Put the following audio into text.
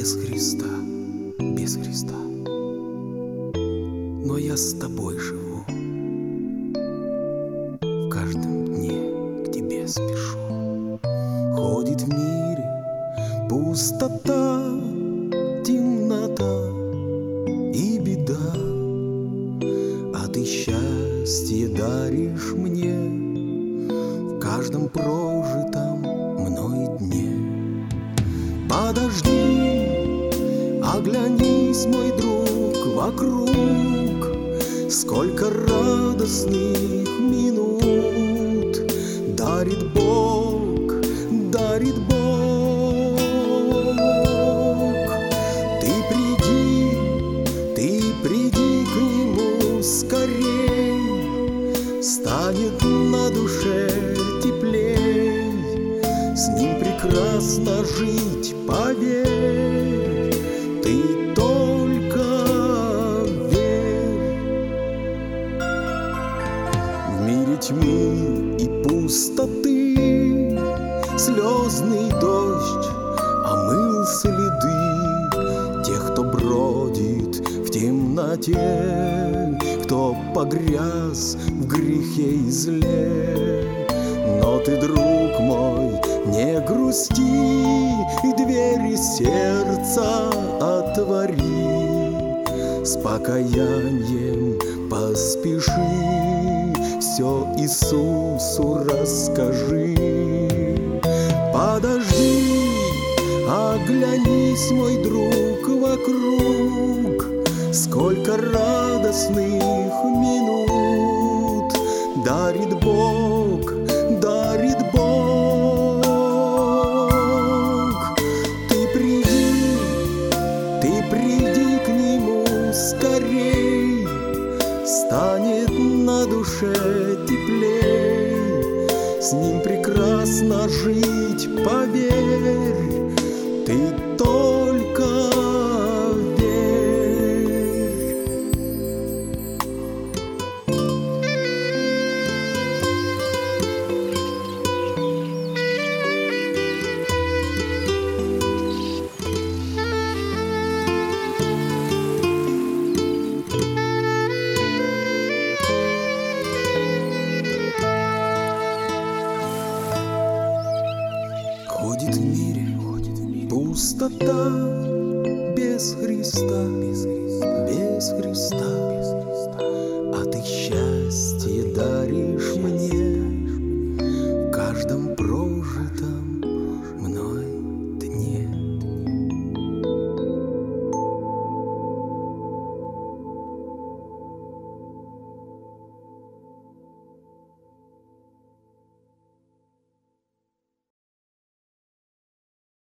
без Христа, без Христа. Но я с тобой живу, в каждом дне к тебе спешу. Ходит в мире пустота, темнота и беда, а ты счастье даришь мне в каждом прожитом мной дне. Подожди, оглянись, мой друг, вокруг, сколько радостных минут дарит Бог, дарит Бог. Ты приди к Нему скорей, станет на душе теплей, с Ним прекрасно жить, поверь, ты только верь. В мире тьмы и пустоты слезный дождь омыл следы тех, кто бродит в темноте, кто погряз в грехе и зле. Но ты, друг мой, не грусти, и двери сердца отвори, с покаянием поспеши, все Иисусу расскажи. Подожди, оглянись, мой друг, вокруг, сколько радостных минут дарит Бог, дарит Бог. Ты приди к Нему скорей, станет на душе теплей, с Ним прекрасно жить, поверь, ты только верь. Ходит в мире пустота, без Христа, без Христа, а ты счастье даришь